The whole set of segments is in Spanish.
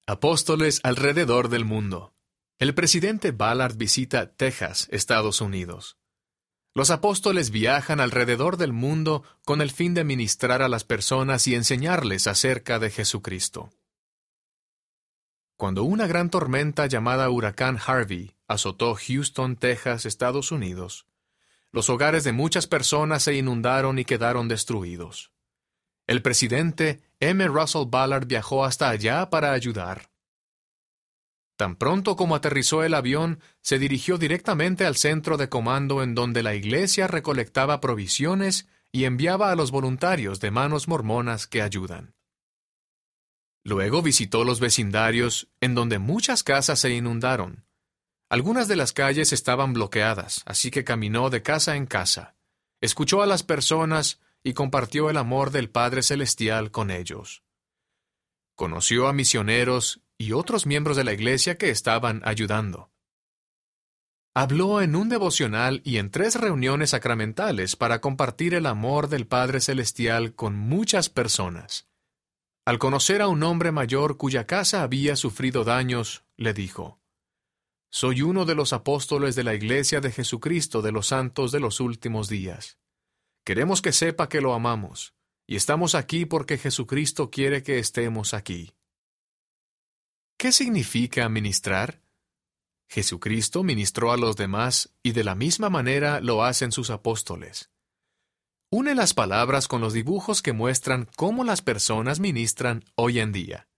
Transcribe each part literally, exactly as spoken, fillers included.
Apóstoles alrededor del mundo. El presidente Ballard visita Texas, Estados Unidos. Los apóstoles viajan alrededor del mundo con el fin de ministrar a las personas y enseñarles acerca de Jesucristo. Cuando una gran tormenta llamada Huracán Harvey azotó Houston, Texas, Estados Unidos, los hogares de muchas personas se inundaron y quedaron destruidos. El presidente M. Russell Ballard viajó hasta allá para ayudar. Tan pronto como aterrizó el avión, se dirigió directamente al centro de comando en donde la iglesia recolectaba provisiones y enviaba a los voluntarios de manos mormonas que ayudan. Luego visitó los vecindarios, en donde muchas casas se inundaron. Algunas de las calles estaban bloqueadas, así que caminó de casa en casa, escuchó a las personas y compartió el amor del Padre Celestial con ellos. Conoció a misioneros y otros miembros de la iglesia que estaban ayudando. Habló en un devocional y en tres reuniones sacramentales para compartir el amor del Padre Celestial con muchas personas. Al conocer a un hombre mayor cuya casa había sufrido daños, le dijo: «Soy uno de los apóstoles de la Iglesia de Jesucristo de los Santos de los Últimos Días. Queremos que sepa que lo amamos, y estamos aquí porque Jesucristo quiere que estemos aquí». ¿Qué significa ministrar? Jesucristo ministró a los demás y de la misma manera lo hacen sus apóstoles. Une las palabras con los dibujos que muestran cómo las personas ministran hoy en día.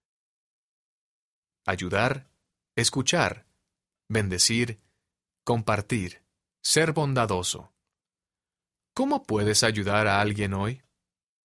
Ayudar, escuchar, bendecir, compartir, ser bondadoso. ¿Cómo puedes ayudar a alguien hoy?